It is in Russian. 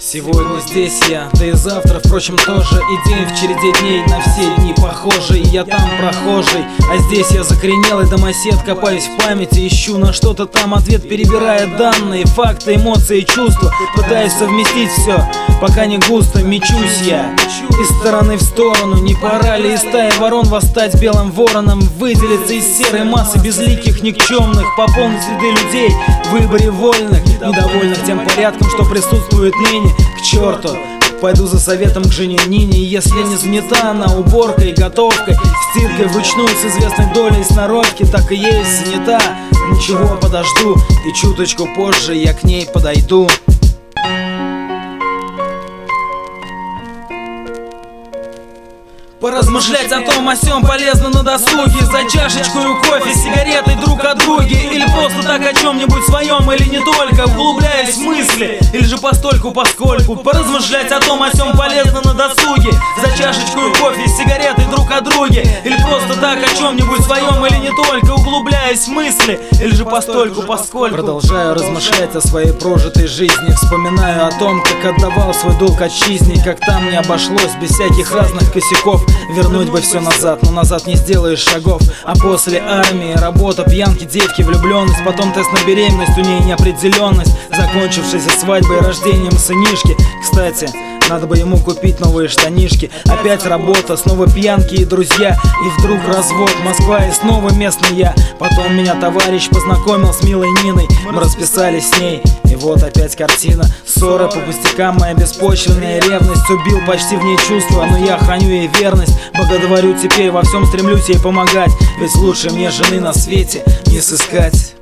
Сегодня здесь я, да и завтра, впрочем, тоже. И день в череде дней на все дни похожий. Я там прохожий, а здесь я закоренелый домосед. Копаюсь в памяти, ищу на что-то там ответ, перебирая данные, факты, эмоции, чувства. Пытаюсь совместить все, пока не густо мечусь я из стороны в сторону. Не пора ли из стаи ворон восстать белым вороном, выделиться из серой массы безликих, никчемных, пополнить ряды людей в выборе вольных, недовольных тем порядком, что присутствует ныне. К черту, пойду за советом к жене Нине. Если не занята она уборкой, готовкой, стиркой вручную с известной долей сноровки, так и есть занята. Ничего, подожду, и чуточку позже я к ней подойду. Поразмышлять о том, о сём полезно на досуге. За чашечкой кофе, сигаретой друг от друга. Или просто так о чем-нибудь своем, или не только, углубляясь в мысли, или же постольку поскольку. Поразмышлять о том, о сём полезно на досуге. За чашечкой кофе, сигаретой друг от друга. Или просто так о чем-нибудь своем, или не только, углубляясь в мысли, или же постольку поскольку. Продолжаю размышлять о своей прожитой жизни. Вспоминаю о том, как отдавал свой долг отчизне, как там не обошлось без всяких разных косяков. Вернуть бы все назад, но назад не сделаешь шагов. А после армии работа, пьянки, девки, влюбленность, потом тест на беременность, у ней неопределенность, закончившаяся свадьбой и рождением сынишки. Кстати, надо бы ему купить новые штанишки. Опять работа, снова пьянки и друзья. И вдруг развод, Москва и снова местный я. Потом меня товарищ познакомил с милой Ниной. Мы расписались с ней, и вот опять картина. Ссора по пустякам, моя беспочвенная ревность. Убил почти в ней чувства, но я храню ей верность. Благодарю теперь, во всем стремлюсь ей помогать. Ведь лучше мне жены на свете не сыскать.